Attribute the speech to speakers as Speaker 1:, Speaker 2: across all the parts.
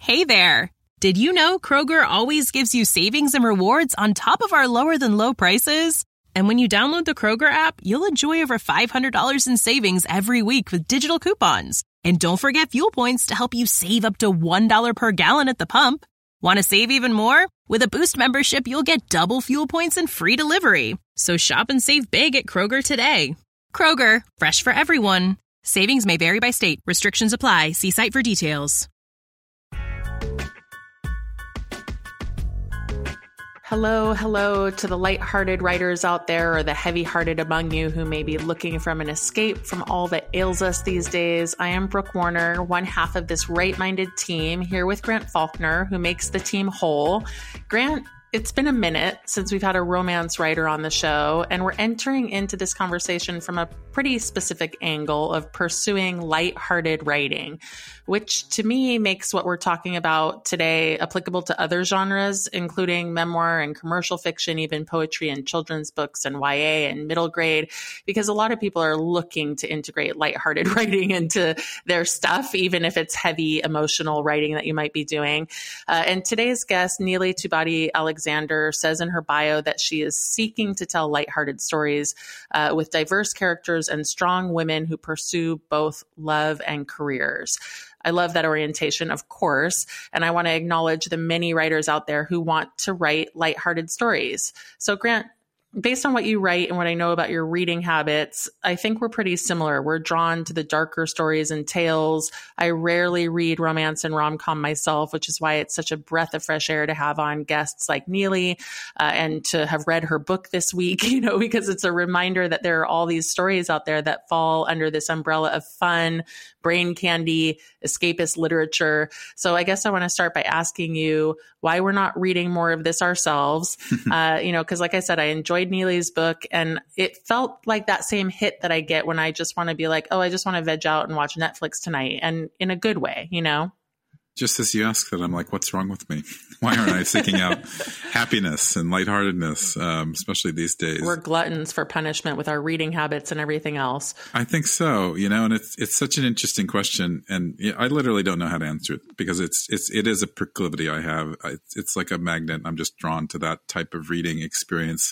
Speaker 1: Hey there! Did you know Kroger always gives you savings and rewards on top of our lower-than-low prices? And when you download the Kroger app, you'll enjoy over $500 in savings every week with digital coupons. And don't forget fuel points to help you save up to $1 per gallon at the pump. Want to save even more? With a Boost membership, you'll get double fuel points and free delivery. So shop and save big at Kroger today. Kroger, fresh for everyone. Savings may vary by state. Restrictions apply. See site for details.
Speaker 2: Hello to the lighthearted writers out there or the heavy-hearted among you who may be looking for an escape from all that ails us these days. I am Brooke Warner, one half of this right-minded team, here with Grant Faulkner, who makes the team whole. Grant, it's been a minute since we've had a romance writer on the show, and we're entering into this conversation from a pretty specific angle of pursuing lighthearted writing, which to me makes what we're talking about today applicable to other genres, including memoir and commercial fiction, even poetry and children's books and YA and middle grade, because a lot of people are looking to integrate lighthearted writing into their stuff, even if it's heavy emotional writing that you might be doing. And today's guest, Neeli Tubati Alexander, says in her bio that she is seeking to tell lighthearted stories with diverse characters and strong women who pursue both love and careers. I love that orientation, of course, and I want to acknowledge the many writers out there who want to write lighthearted stories. So, Grant, based on what you write and what I know about your reading habits, I think we're pretty similar. We're drawn to the darker stories and tales. I rarely read romance and rom-com myself, which is why it's such a breath of fresh air to have on guests like Neeli and to have read her book this week, because it's a reminder that there are all these stories out there that fall under this umbrella of fun, brain candy, escapist literature. So I guess I want to start by asking you why we're not reading more of this ourselves. Because like I said, I enjoyed Neeli's book and it felt like that same hit that I get when I just want to be like, oh, I just want to veg out and watch Netflix tonight, and in a good way,
Speaker 3: Just as you ask that, I'm like, what's wrong with me? Why aren't I seeking out happiness and lightheartedness, especially these days?
Speaker 2: We're gluttons for punishment with our reading habits and everything else.
Speaker 3: I think so, and it's such an interesting question, and I literally don't know how to answer it because it is a proclivity I have. It's like a magnet. I'm just drawn to that type of reading experience.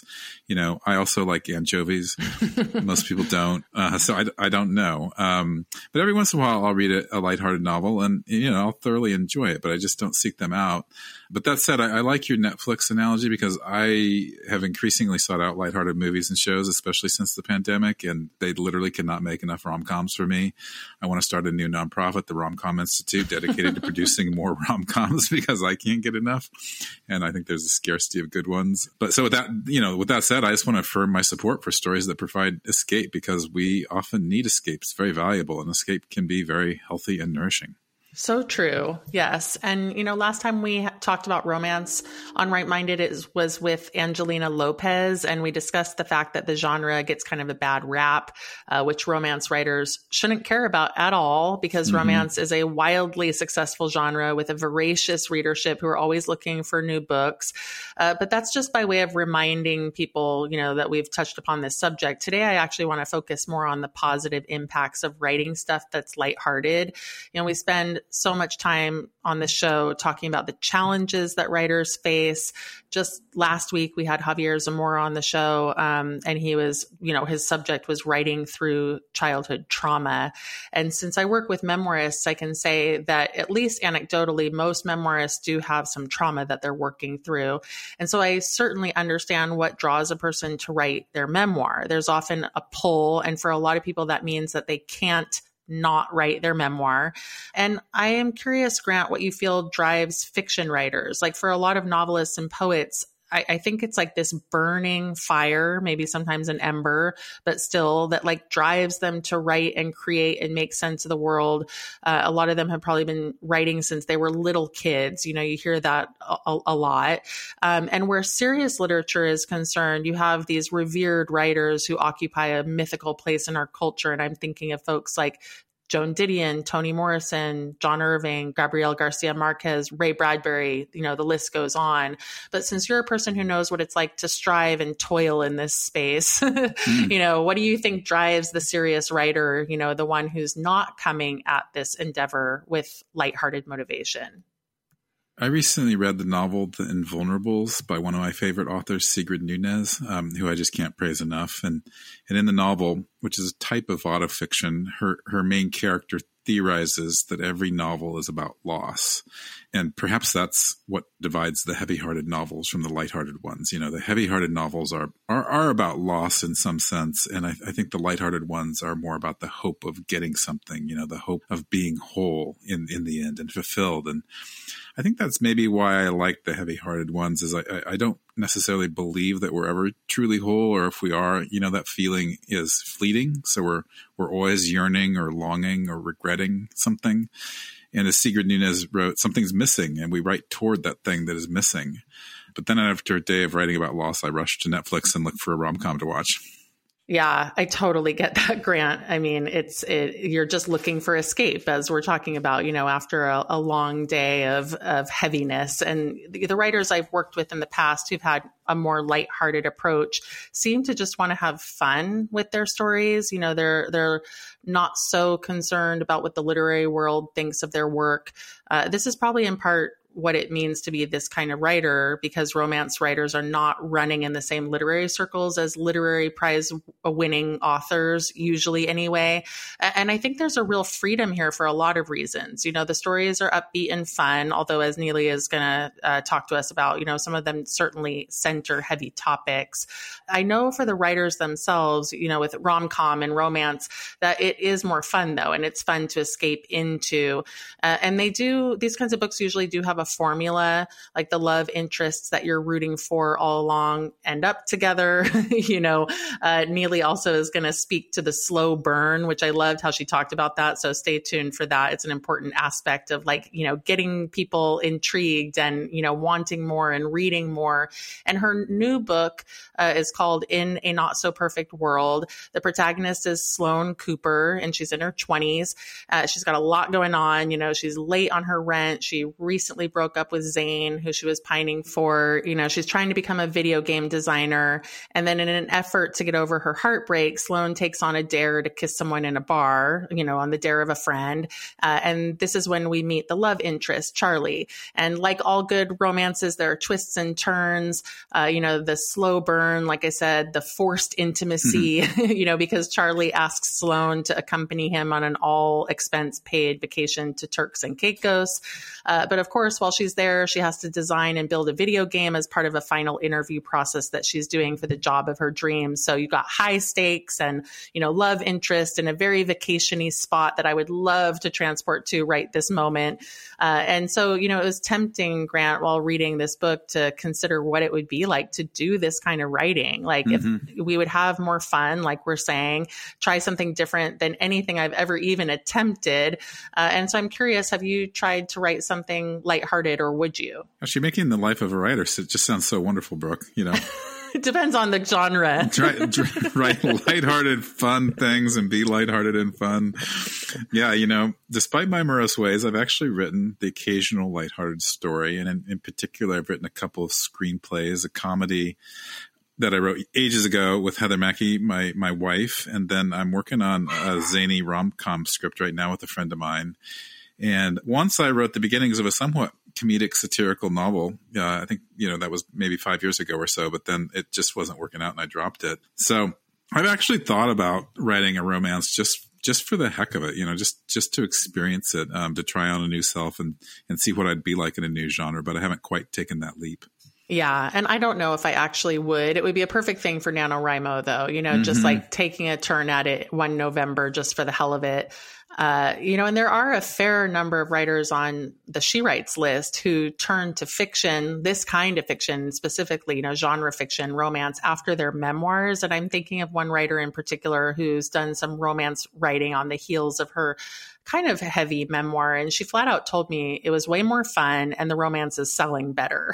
Speaker 3: I also like anchovies. Most people don't, so I don't know. But every once in a while, I'll read a lighthearted novel, and I'll thoroughly enjoy it, but I just don't seek them out. But that said, I like your Netflix analogy because I have increasingly sought out lighthearted movies and shows, especially since the pandemic, and they literally cannot make enough rom-coms for me. I want to start a new nonprofit, the Rom-Com Institute, dedicated to producing more rom-coms because I can't get enough. And I think there's a scarcity of good ones. But so with that said, I just want to affirm my support for stories that provide escape because we often need escape. It's very valuable, and escape can be very healthy and nourishing.
Speaker 2: So true. Yes. And, last time we talked about romance on Right Minded, it was with Angelina Lopez. And we discussed the fact that the genre gets kind of a bad rap, which romance writers shouldn't care about at all because romance is a wildly successful genre with a voracious readership who are always looking for new books. But that's just by way of reminding people, that we've touched upon this subject. Today, I actually want to focus more on the positive impacts of writing stuff that's lighthearted. We spend so much time on this show talking about the challenges that writers face. Just last week, we had Javier Zamora on the show, and he was, his subject was writing through childhood trauma. And since I work with memoirists, I can say that at least anecdotally, most memoirists do have some trauma that they're working through. And so I certainly understand what draws a person to write their memoir. There's often a pull, and for a lot of people, that means that they can't not write their memoir. And I am curious, Grant, what you feel drives fiction writers. Like for a lot of novelists and poets, I think it's like this burning fire, maybe sometimes an ember, but still that like drives them to write and create and make sense of the world. A lot of them have probably been writing since they were little kids. You hear that a lot. And where serious literature is concerned, you have these revered writers who occupy a mythical place in our culture. And I'm thinking of folks like Joan Didion, Toni Morrison, John Irving, Gabriel Garcia Marquez, Ray Bradbury, the list goes on. But since you're a person who knows what it's like to strive and toil in this space, what do you think drives the serious writer, the one who's not coming at this endeavor with lighthearted motivation?
Speaker 3: I recently read the novel The Invulnerables by one of my favorite authors, Sigrid Nunez, who I just can't praise enough. And in the novel, which is a type of autofiction, her main character theorizes that every novel is about loss. And perhaps that's what divides the heavy-hearted novels from the lighthearted ones. You know, the heavy-hearted novels are about loss in some sense. And I think the lighthearted ones are more about the hope of getting something, you know, the hope of being whole in the end and fulfilled. And I think that's maybe why I like the heavy-hearted ones, is I don't necessarily believe that we're ever truly whole, or if we are, you know, that feeling is fleeting. So we're always yearning or longing or regretting something. And as Sigrid Nunez wrote, something's missing, and we write toward that thing that is missing. But then after a day of writing about loss, I rush to Netflix and look for a rom-com to watch.
Speaker 2: Yeah, I totally get that, Grant. I mean, you're just looking for escape, as we're talking about, you know, after a long day of heaviness. And the writers I've worked with in the past who've had a more lighthearted approach seem to just want to have fun with their stories. You know, they're not so concerned about what the literary world thinks of their work. This is probably in part what it means to be this kind of writer, because romance writers are not running in the same literary circles as literary prize winning authors, usually anyway. And I think there's a real freedom here for a lot of reasons. You know, the stories are upbeat and fun, although as Neely is going to talk to us about, you know, some of them certainly center heavy topics. I know for the writers themselves, you know, with rom-com and romance, that it is more fun though, and it's fun to escape into. And these kinds of books usually do have a formula, like the love interests that you're rooting for all along end up together. You know, Neely also is going to speak to the slow burn, which I loved how she talked about that. So stay tuned for that. It's an important aspect of, like, you know, getting people intrigued and, you know, wanting more and reading more. And her new book is called In a Not So Perfect World. The protagonist is Sloane Cooper, and she's in her 20s. She's got a lot going on. You know, she's late on her rent. She recently broke up with Zane, who she was pining for. You know, she's trying to become a video game designer. And then in an effort to get over her heartbreak, Sloane takes on a dare to kiss someone in a bar, you know, on the dare of a friend. And this is when we meet the love interest, Charlie. And like all good romances, there are twists and turns, you know, the slow burn, like I said, the forced intimacy, you know, because Charlie asks Sloane to accompany him on an all expense paid vacation to Turks and Caicos. But of course, while she's there, she has to design and build a video game as part of a final interview process that she's doing for the job of her dreams. So you've got high stakes and, you know, love interest in a very vacation-y spot that I would love to transport to right this moment. And so, you know, it was tempting, Grant, while reading this book, to consider what it would be like to do this kind of writing. Like, if we would have more fun, like we're saying, try something different than anything I've ever even attempted. And so I'm curious, have you tried to write something lighthearted, or would you?
Speaker 3: Actually, making the life of a writer, so it just sounds so wonderful, Brooke, you know.
Speaker 2: It depends on the genre.
Speaker 3: Write lighthearted, fun things and be lighthearted and fun. Yeah, you know, despite my morose ways, I've actually written the occasional lighthearted story. And in particular, I've written a couple of screenplays, a comedy that I wrote ages ago with Heather Mackey, my wife. And then I'm working on a zany rom-com script right now with a friend of mine. And once I wrote the beginnings of a somewhat comedic satirical novel. I think, you know, that was maybe 5 years ago or so, but then it just wasn't working out and I dropped it. So I've actually thought about writing a romance just for the heck of it, you know, just to experience it, to try on a new self and see what I'd be like in a new genre, but I haven't quite taken that leap.
Speaker 2: Yeah. And I don't know if I actually would. It would be a perfect thing for NaNoWriMo, though, you know, just like taking a turn at it one November just for the hell of it. You know, and there are a fair number of writers on the She Writes list who turn to fiction, this kind of fiction, specifically, you know, genre fiction, romance, after their memoirs. And I'm thinking of one writer in particular who's done some romance writing on the heels of her kind of heavy memoir. And she flat out told me it was way more fun and the romance is selling better.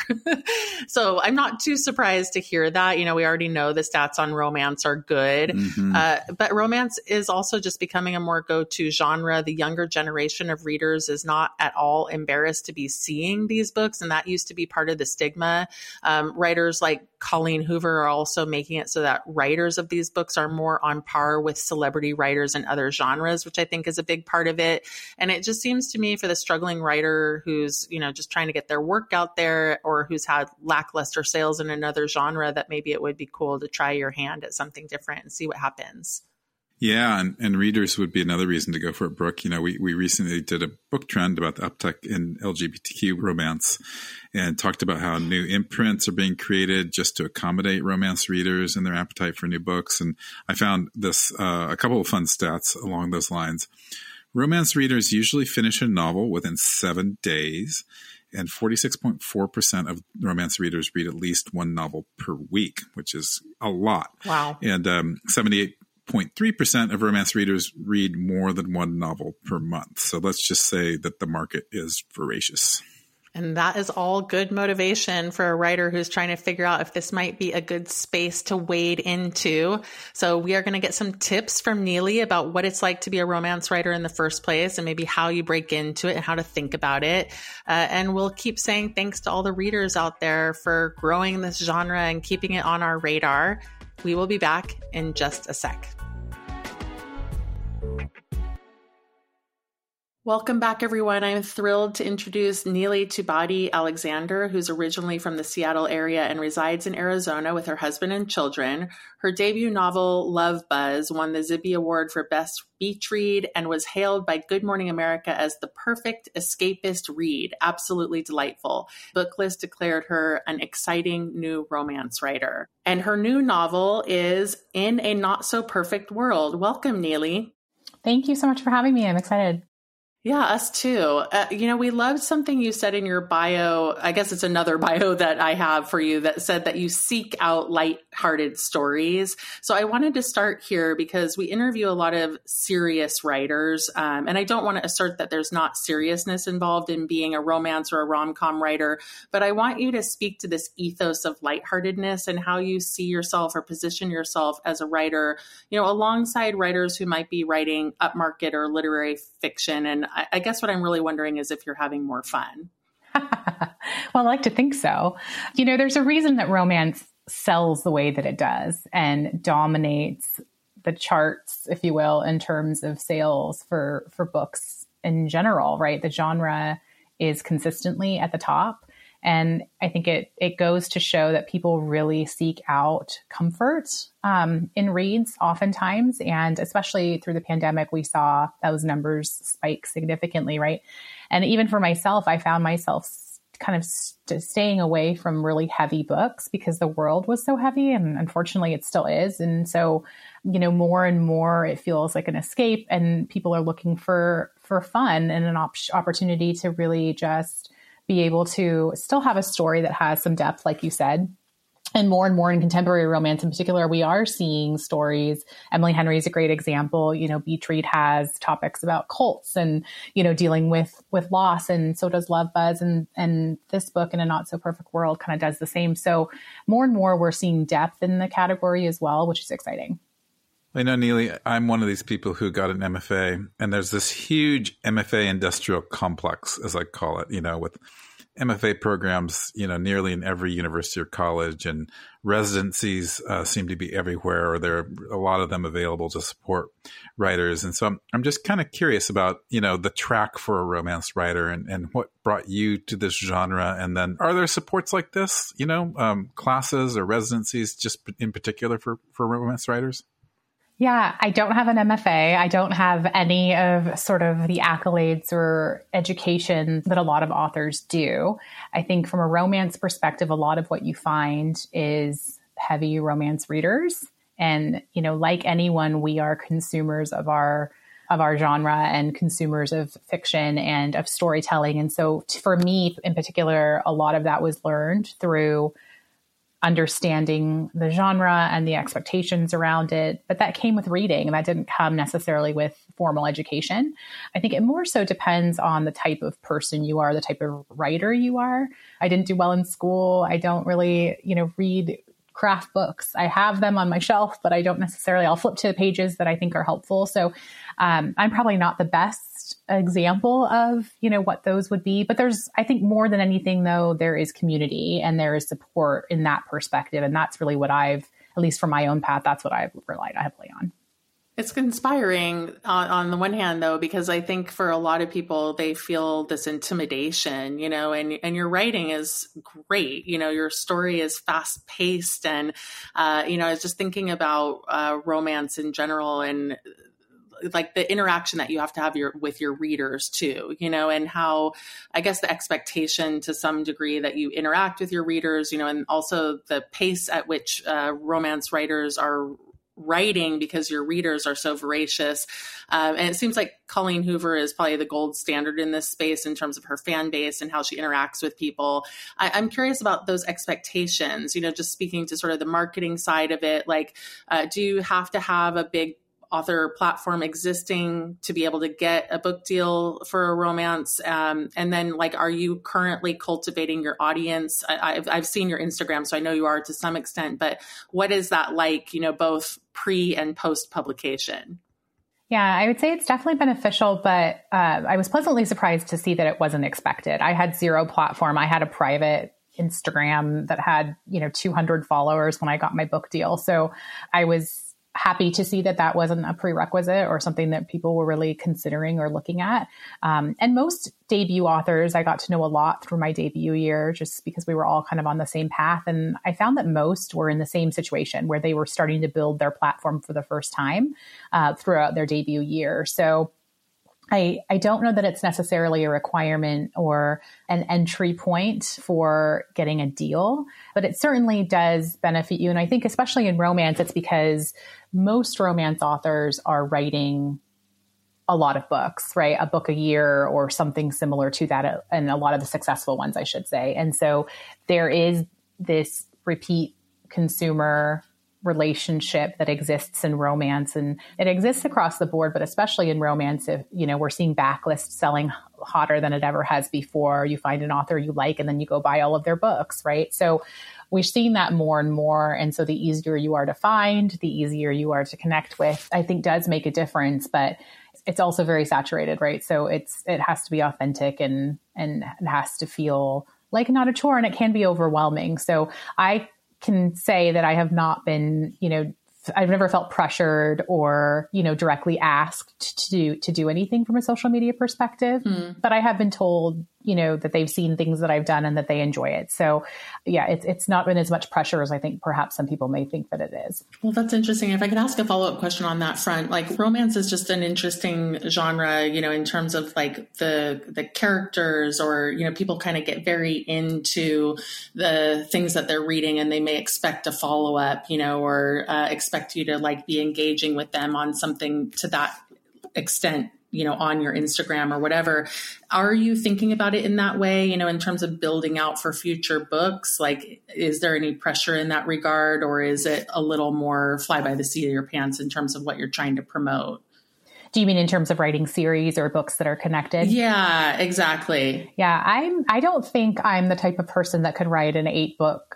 Speaker 2: So I'm not too surprised to hear that. You know, we already know the stats on romance are good, but romance is also just becoming a more go-to genre, the younger generation of readers is not at all embarrassed to be seeing these books. And that used to be part of the stigma. Writers like Colleen Hoover are also making it so that writers of these books are more on par with celebrity writers in other genres, which I think is a big part of it. And it just seems to me for the struggling writer who's, just trying to get their work out there or who's had lackluster sales in another genre, that maybe it would be cool to try your hand at something different and see what happens.
Speaker 3: Yeah, and readers would be another reason to go for it, Brooke. We recently did a book trend about the uptick in LGBTQ romance and talked about how new imprints are being created just to accommodate romance readers and their appetite for new books. And I found this a couple of fun stats along those lines. Romance readers usually finish a novel within 7 days, and 46.4% of romance readers read at least one novel per week, which is a lot.
Speaker 2: Wow.
Speaker 3: And 78.3% of romance readers read more than one novel per month. So let's just say that the market is voracious.
Speaker 2: And that is all good motivation for a writer who's trying to figure out if this might be a good space to wade into. So we are going to get some tips from Neely about what it's like to be a romance writer in the first place and maybe how you break into it and how to think about it. And we'll keep saying thanks to all the readers out there for growing this genre and keeping it on our radar. We will be back in just a sec. Welcome back, everyone. I'm thrilled to introduce Neely Tubadi Alexander, who's originally from the Seattle area and resides in Arizona with her husband and children. Her debut novel, Love Buzz, won the Zibby Award for Best Beach Read and was hailed by Good Morning America as the perfect escapist read. Absolutely delightful. Booklist declared her an exciting new romance writer. And her new novel is In a Not So Perfect World. Welcome, Neely.
Speaker 4: Thank you so much for having me. I'm excited.
Speaker 2: Yeah, us too. We loved something you said in your bio. I guess it's another bio that I have for you that said that you seek out lighthearted stories. So I wanted to start here because we interview a lot of serious writers. And I don't want to assert that there's not seriousness involved in being a romance or a rom-com writer, but I want you to speak to this ethos of lightheartedness and how you see yourself or position yourself as a writer, alongside writers who might be writing upmarket or literary fiction. And I guess what I'm really wondering is if you're having more fun.
Speaker 4: Well, I like to think so. There's a reason that romance sells the way that it does and dominates the charts, if you will, in terms of sales for books in general, right? The genre is consistently at the top. And I think it goes to show that people really seek out comfort in reads oftentimes. And especially through the pandemic, we saw those numbers spike significantly, right? And even for myself, I found myself kind of staying away from really heavy books because the world was so heavy. And unfortunately, it still is. And so, more and more, it feels like an escape and people are looking for fun and an opportunity to really just be able to still have a story that has some depth, like you said. And more in contemporary romance in particular, we are seeing stories. Emily Henry is a great example. Beach Read has topics about cults and, dealing with loss. And so does Love Buzz. And this book, In a Not So Perfect World, kind of does the same. So more and more, we're seeing depth in the category as well, which is exciting.
Speaker 3: I know, Neely, I'm one of these people who got an MFA, and there's this huge MFA industrial complex, as I call it, with MFA programs, nearly in every university or college, and residencies seem to be everywhere, or there are a lot of them available to support writers. And so I'm just kind of curious about, the track for a romance writer and what brought you to this genre. And then are there supports like this, classes or residencies just in particular for romance writers?
Speaker 4: Yeah, I don't have an MFA. I don't have any of sort of the accolades or education that a lot of authors do. I think from a romance perspective, a lot of what you find is heavy romance readers. And, like anyone, we are consumers of our genre and consumers of fiction and of storytelling. And so for me in particular, a lot of that was learned through understanding the genre and the expectations around it. But that came with reading, and that didn't come necessarily with formal education. I think it more so depends on the type of person you are, the type of writer you are. I didn't do well in school. I don't really, read craft books. I have them on my shelf, but I don't necessarily, I'll flip to the pages that I think are helpful. So I'm probably not the best example of, what those would be. But there's, I think more than anything, though, there is community and there is support in that perspective. And that's really what at least for my own path, that's what I've relied heavily on.
Speaker 2: It's inspiring on the one hand, though, because I think for a lot of people, they feel this intimidation, and your writing is great. Your story is fast paced. And, I was just thinking about romance in general and like the interaction that you have to have with your readers too, and how I guess the expectation to some degree that you interact with your readers, and also the pace at which romance writers are writing because your readers are so voracious. And it seems like Colleen Hoover is probably the gold standard in this space in terms of her fan base and how she interacts with people. I'm curious about those expectations, just speaking to sort of the marketing side of it. Like, do you have to have a big author platform existing to be able to get a book deal for a romance? And then are you currently cultivating your audience? I've seen your Instagram, so I know you are to some extent, but what is that like, both pre and post publication?
Speaker 4: Yeah, I would say it's definitely beneficial, but I was pleasantly surprised to see that it wasn't expected. I had zero platform. I had a private Instagram that had, 200 followers when I got my book deal. So I was happy to see that that wasn't a prerequisite or something that people were really considering or looking at. And most debut authors, I got to know a lot through my debut year, just because we were all kind of on the same path. And I found that most were in the same situation where they were starting to build their platform for the first time throughout their debut year. So I don't know that it's necessarily a requirement or an entry point for getting a deal, but it certainly does benefit you. And I think especially in romance, it's because most romance authors are writing a lot of books, right? A book a year or something similar to that, and a lot of the successful ones, I should say. And so there is this repeat consumer relationship that exists in romance, and it exists across the board, but especially in romance, if we're seeing backlists selling hotter than it ever has before. You find an author you like and then you go buy all of their books, right? So we've seen that more and more. And so the easier you are to find, the easier you are to connect with, I think does make a difference, but it's also very saturated, right? So it has to be authentic and it has to feel like not a chore, and it can be overwhelming. So I can say that I have not been, I've never felt pressured or, directly asked to do anything from a social media perspective, but I have been told, that they've seen things that I've done and that they enjoy it. So yeah, it's not been as much pressure as I think perhaps some people may think that it is.
Speaker 2: Well, that's interesting. If I could ask a follow-up question on that front, romance is just an interesting genre, in terms of the characters, or, people kind of get very into the things that they're reading and they may expect a follow-up, or expect you to be engaging with them on something to that extent, on your Instagram or whatever. Are you thinking about it in that way, in terms of building out for future books? Is there any pressure in that regard, or is it a little more fly by the seat of your pants in terms of what you're trying to promote?
Speaker 4: Do you mean in terms of writing series or books that are connected?
Speaker 2: Yeah, exactly.
Speaker 4: Yeah, I don't think I'm the type of person that could write an 8-book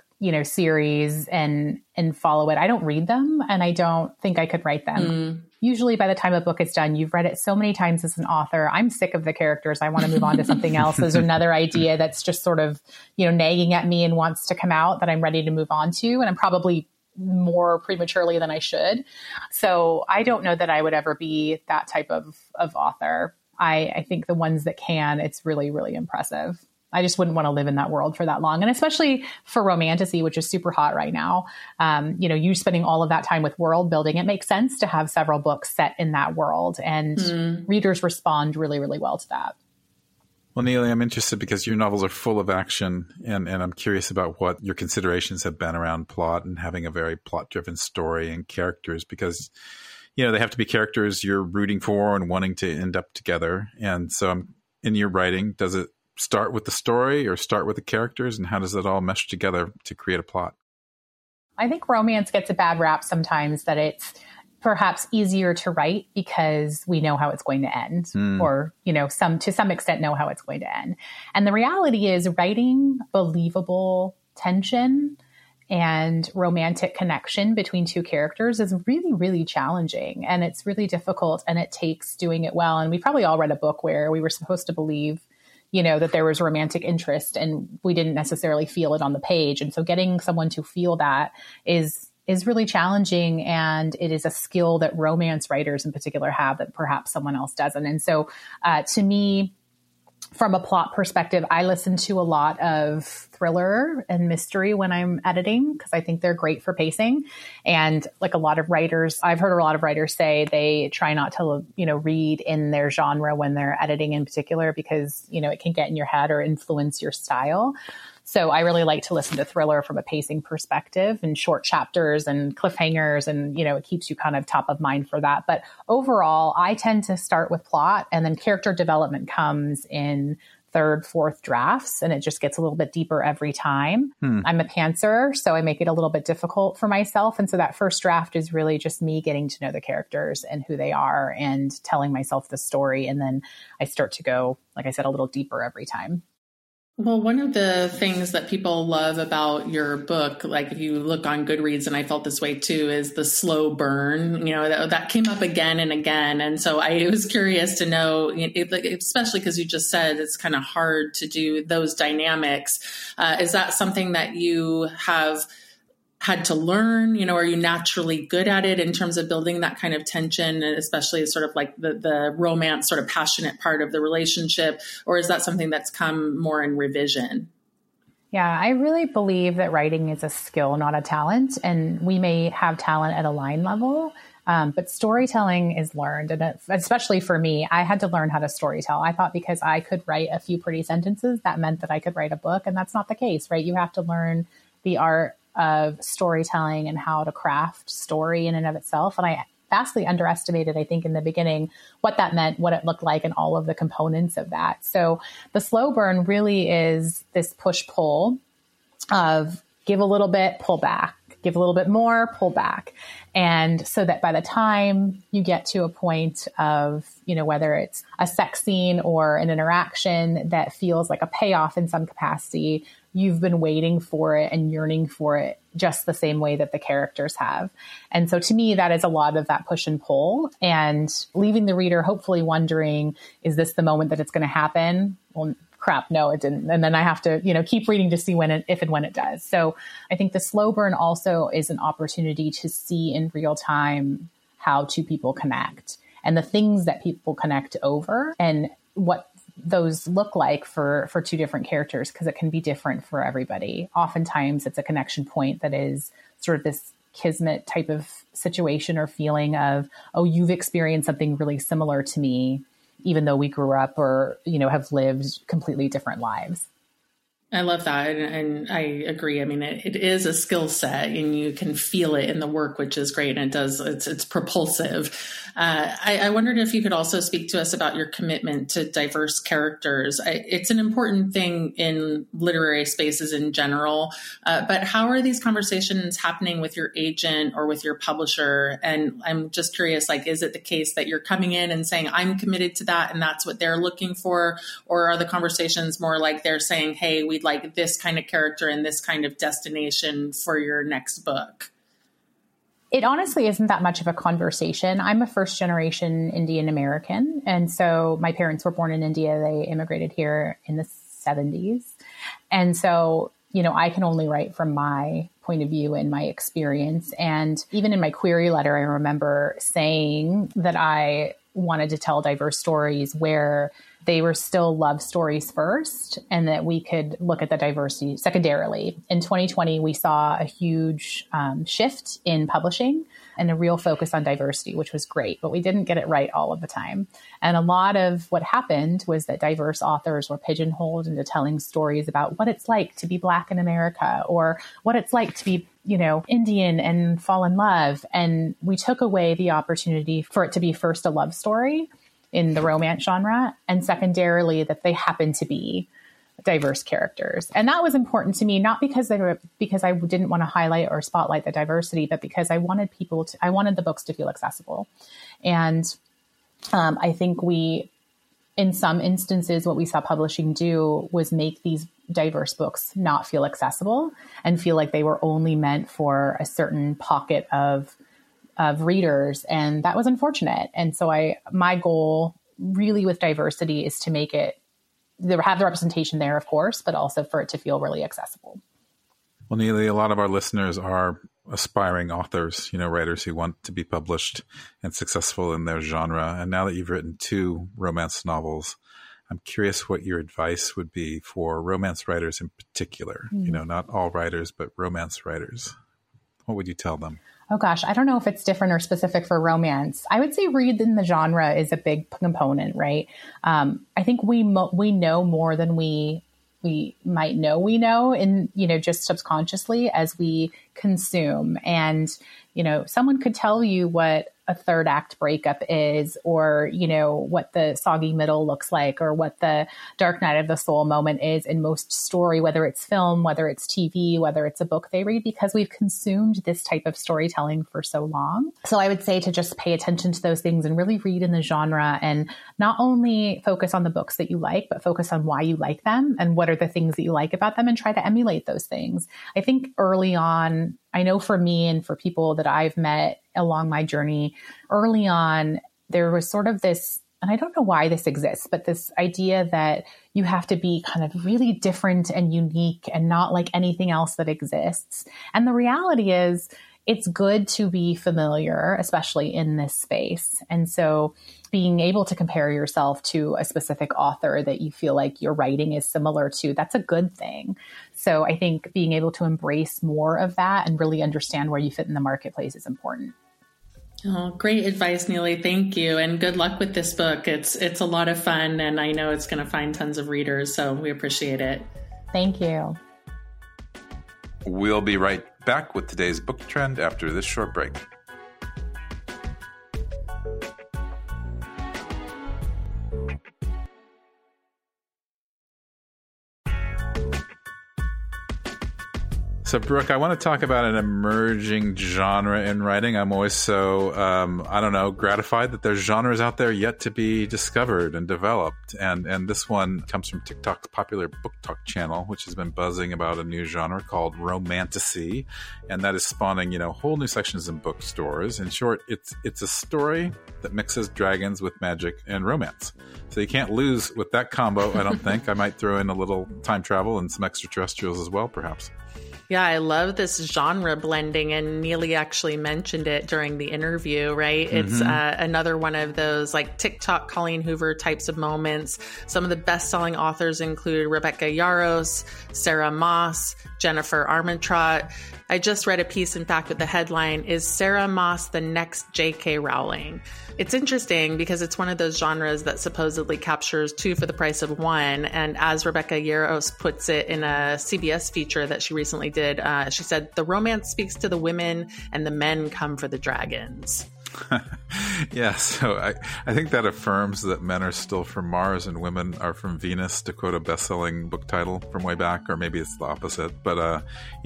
Speaker 4: series and follow it. I don't read them, and I don't think I could write them. Usually by the time a book is done, you've read it so many times as an author. I'm sick of the characters. I want to move on to something else. There's another idea that's just sort of, nagging at me and wants to come out that I'm ready to move on to. And I'm probably more prematurely than I should. So I don't know that I would ever be that type of author. I think the ones that can, it's really, really impressive. I just wouldn't want to live in that world for that long. And especially for romantasy, which is super hot right now, you spending all of that time with world building, it makes sense to have several books set in that world, and readers respond really, really well to that.
Speaker 3: Well, Neely, I'm interested because your novels are full of action, and I'm curious about what your considerations have been around plot and having a very plot-driven story and characters, because, they have to be characters you're rooting for and wanting to end up together. And so in your writing, does it start with the story or start with the characters, and how does it all mesh together to create a plot?
Speaker 4: I think romance gets a bad rap sometimes, that it's perhaps easier to write because we know how it's going to end, or, to some extent know how it's going to end. And the reality is, writing believable tension and romantic connection between two characters is really, really challenging. And it's really difficult, and it takes doing it well. And we probably all read a book where we were supposed to believe, that there was romantic interest and we didn't necessarily feel it on the page. And so getting someone to feel that is really challenging. And it is a skill that romance writers in particular have that perhaps someone else doesn't. And so to me, from a plot perspective, I listen to a lot of thriller and mystery when I'm editing because I think they're great for pacing. And like a lot of writers, I've heard a lot of writers say they try not to, read in their genre when they're editing in particular because, it can get in your head or influence your style. So I really like to listen to thriller from a pacing perspective and short chapters and cliffhangers. And, it keeps you kind of top of mind for that. But overall, I tend to start with plot, and then character development comes in third, fourth drafts. And it just gets a little bit deeper every time. I'm a pantser, so I make it a little bit difficult for myself. And so that first draft is really just me getting to know the characters and who they are and telling myself the story. And then I start to go, like I said, a little deeper every time.
Speaker 2: Well, one of the things that people love about your book, like if you look on Goodreads, and I felt this way too, is the slow burn, that came up again and again. And so I was curious to know, especially because you just said it's kind of hard to do those dynamics. Is that something that you have had to learn? Are you naturally good at it in terms of building that kind of tension, especially sort of like the romance, sort of passionate part of the relationship? Or is that something that's come more in revision?
Speaker 4: Yeah, I really believe that writing is a skill, not a talent. And we may have talent at a line level, but storytelling is learned. And especially for me, I had to learn how to storytell. I thought because I could write a few pretty sentences, that meant that I could write a book. And that's not the case, right? You have to learn the art of storytelling and how to craft story in and of itself. And I vastly underestimated, I think, in the beginning, what that meant, what it looked like, and all of the components of that. So the slow burn really is this push-pull of give a little bit, pull back, give a little bit more, pull back. And so that by the time you get to a point of, whether it's a sex scene or an interaction that feels like a payoff in some capacity, you've been waiting for it and yearning for it just the same way that the characters have. And so to me, that is a lot of that push and pull, and leaving the reader hopefully wondering, is this the moment that it's going to happen? Well, crap, no, it didn't. And then I have to, keep reading to see if and when it does. So I think the slow burn also is an opportunity to see in real time how two people connect and the things that people connect over and what those look like for two different characters, because it can be different for everybody. Oftentimes it's a connection point that is sort of this kismet type of situation or feeling of, oh, you've experienced something really similar to me, even though we grew up or, have lived completely different lives.
Speaker 2: I love that. And I agree. I mean, it is a skill set and you can feel it in the work, which is great. And it's propulsive. I wondered if you could also speak to us about your commitment to diverse characters. It's an important thing in literary spaces in general. But how are these conversations happening with your agent or with your publisher? And I'm just curious, is it the case that you're coming in and saying, I'm committed to that and that's what they're looking for? Or are the conversations more like they're saying, hey, we'd like this kind of character and this kind of destination for your next book?
Speaker 4: It honestly isn't that much of a conversation. I'm a first generation Indian American. And so my parents were born in India. They immigrated here in the 70s. And so, I can only write from my point of view and my experience. And even in my query letter, I remember saying that I wanted to tell diverse stories where they were still love stories first, and that we could look at the diversity secondarily. In 2020, we saw a huge shift in publishing and a real focus on diversity, which was great, but we didn't get it right all of the time. And a lot of what happened was that diverse authors were pigeonholed into telling stories about what it's like to be Black in America, or what it's like to be Indian and fall in love. And we took away the opportunity for it to be first a love story in the romance genre, and secondarily that they happen to be diverse characters. And that was important to me, not because I didn't want to highlight or spotlight the diversity, but because I wanted I wanted the books to feel accessible. And I think we in some instances, what we saw publishing do was make these diverse books not feel accessible and feel like they were only meant for a certain pocket of readers. And that was unfortunate. And so my goal really with diversity is to make it, have the representation there, of course, but also for it to feel really accessible.
Speaker 3: Well, Neely, a lot of our listeners are aspiring authors, writers who want to be published and successful in their genre. And now that you've written 2 romance novels, I'm curious what your advice would be for romance writers in particular, not all writers, but romance writers. What would you tell them?
Speaker 4: Oh gosh, I don't know if it's different or specific for romance. I would say read in the genre is a big component, right? I think we know more than we might know in, just subconsciously as we consume. And, someone could tell you what a third act breakup is, or, what the soggy middle looks like, or what the dark night of the soul moment is in most story, whether it's film, whether it's TV, whether it's a book they read, because we've consumed this type of storytelling for so long. So I would say to just pay attention to those things and really read in the genre, and not only focus on the books that you like, but focus on why you like them and what are the things that you like about them, and try to emulate those things. I think early on, I know for me and for people that I've met along my journey, early on, there was sort of this, and I don't know why this exists, but this idea that you have to be kind of really different and unique and not like anything else that exists. And the reality is, it's good to be familiar, especially in this space. And so being able to compare yourself to a specific author that you feel like your writing is similar to, that's a good thing. So I think being able to embrace more of that and really understand where you fit in the marketplace is important.
Speaker 2: Oh, great advice, Neely. Thank you. And good luck with this book. It's a lot of fun, and I know it's going to find tons of readers. So we appreciate it.
Speaker 4: Thank you.
Speaker 3: We'll be right back with today's book trend after this short break. So, Brooke, I want to talk about an emerging genre in writing. I'm always so, gratified that there's genres out there yet to be discovered and developed. And this one comes from TikTok's popular Book Talk channel, which has been buzzing about a new genre called romantasy. And that is spawning, whole new sections in bookstores. In short, it's a story that mixes dragons with magic and romance. So you can't lose with that combo, I don't think. I might throw in a little time travel and some extraterrestrials as well, perhaps.
Speaker 2: Yeah, I love this genre blending, and Neely actually mentioned it during the interview, right? Mm-hmm. It's another one of those like TikTok Colleen Hoover types of moments. Some of the best-selling authors include Rebecca Yarros, Sarah Moss, Jennifer Armentrout. I just read a piece, in fact, with the headline, "Is Sarah Moss the next J.K. Rowling?" It's interesting because it's one of those genres that supposedly captures 2 for the price of 1. And as Rebecca Yarros puts it in a CBS feature that she recently did, she said, "The romance speaks to the women and the men come for the dragons."
Speaker 3: Yeah, so I think that affirms that men are still from Mars and women are from Venus, to quote a best-selling book title from way back, or maybe it's the opposite. But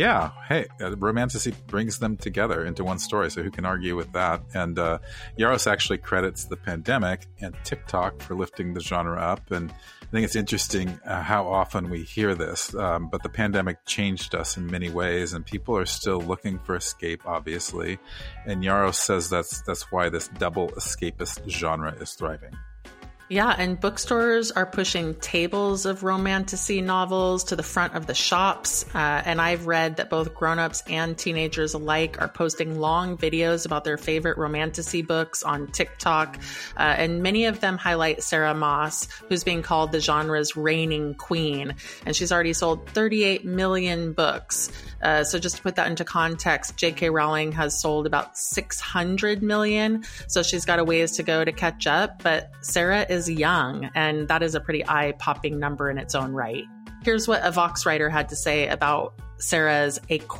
Speaker 3: romantasy brings them together into one story, so who can argue with that? And Yarros actually credits the pandemic and TikTok for lifting the genre up. And I think it's interesting how often we hear this, but the pandemic changed us in many ways, and people are still looking for escape, obviously. And Yarros says that's why this double escapist genre is thriving.
Speaker 2: Yeah, and bookstores are pushing tables of romantasy novels to the front of the shops. And I've read that both grown-ups and teenagers alike are posting long videos about their favorite romantasy books on TikTok. And many of them highlight Sarah Moss, who's being called the genre's reigning queen. And she's already sold 38 million books. So just to put that into context, J.K. Rowling has sold about 600 million. So she's got a ways to go to catch up. But Sarah is young, and that is a pretty eye-popping number in its own right. Here's what a Vox writer had to say about Sarah's A Court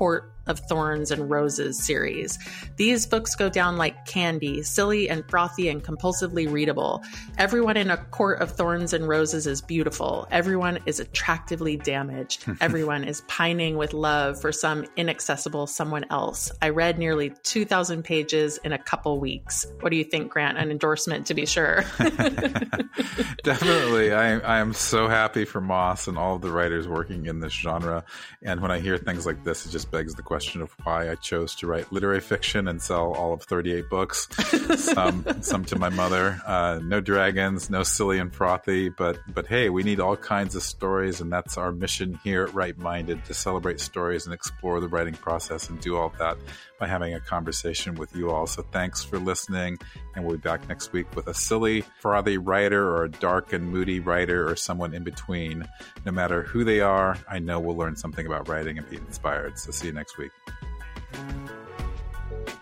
Speaker 2: of Thorns and Roses series. These books go down like candy, silly and frothy and compulsively readable. Everyone in A Court of Thorns and Roses is beautiful. Everyone is attractively damaged. Everyone is pining with love for some inaccessible someone else. I read nearly 2,000 pages in a couple weeks. What do you think, Grant? An endorsement, to be sure.
Speaker 3: Definitely. I am so happy for Moss and all of the writers working in this genre. And when I hear things like this, it just begs the question of why I chose to write literary fiction and sell all of 38 books, some to my mother. No dragons, no silly and frothy, but hey, we need all kinds of stories, and that's our mission here at Right Minded, to celebrate stories and explore the writing process and do all of that by having a conversation with you all. So thanks for listening, and we'll be back next week with a silly, frothy writer or a dark and moody writer or someone in between. No matter who they are, I know we'll learn something about writing and be inspired. So see you next week.